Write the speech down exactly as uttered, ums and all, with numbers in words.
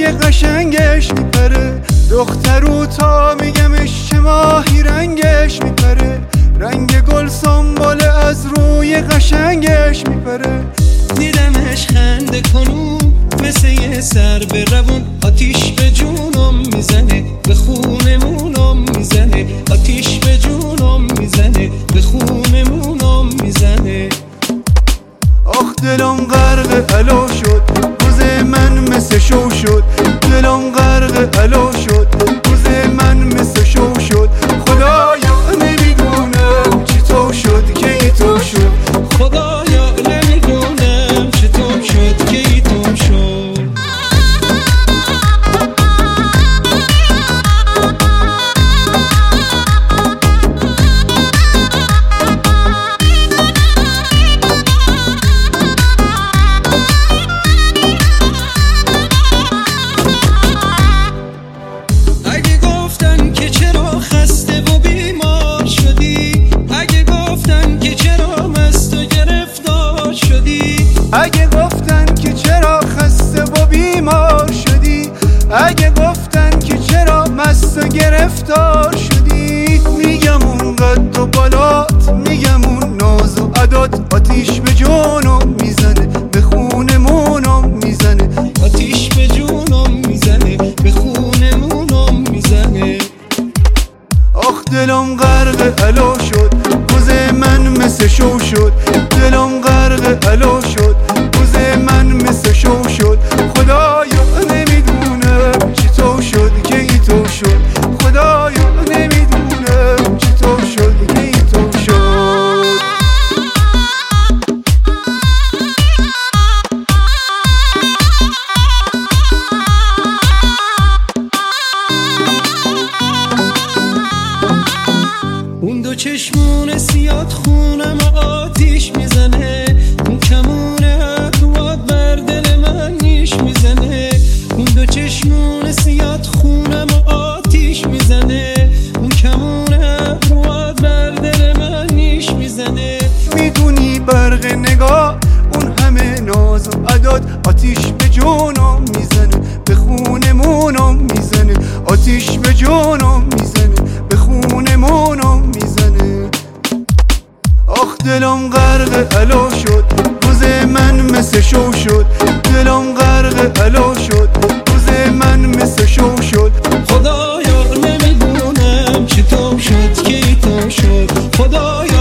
قشنگش میپره، دخترو تا میگمش چه ماهی رنگش میپره، رنگ گل سنبال از روی قشنگش میپره. دیدمش خنده کنون مثل یه سر به روون، آتیش به جونم میزنه به خونمونم میزنه، آتیش به جونم میزنه به خونمونم میزنه. آخ دلم غرق علا شد، روز من مثل شو شد، دلم غرق علا شد، روز من مثل شو شد. خدایا نمیدونم چطور شد که ای تو شد، خدایا نمیدونم چطور شد که ای تو شد. اگه گفتن که چرا خسته و بیمار شدی، اگه گفتن که چرا مست و گرفتار شدی، اگه گفتن که چرا خسته و بیمار شدی، اگه گفتن که چرا مست و گرفتار شدی، میگم اون قد و بالات، میگم اون ناز و عدات، آتیش به جونم میزنه به خونمونم میزنه، آتیش به جونم میزنه به خونمونم میزنه. آخ دلم غرق علا شد، روز من مثل شو شد، دلم غرق علا شد، روز من مثل شو شد. خدایا نمیدونم چطور شد که ای تو شد، خدایا نمیدونم چطور شد که ای تو شد. اون دو چشمون سیاد خونم آتیش میزنه، اون کمون ابروات بر دل من نیش میزنه، اون دو چشمون سیاد خونم آتیش میزنه، اون کمون ابروات بر دل من نیش میزنه. میدونی برق نگاه اون همه ناز و عداد، آتیش به جونم میزنه به خونمونم میزنه، آتیش به جونم میزنه به خونمونم میزنه. آخ دلم غرق علا شد، روز من مثل شو شد، دلم غرق علا شد، روز من مثل شو شد. خدایا نمیدونم چطور شد که ای تو شد، خدایا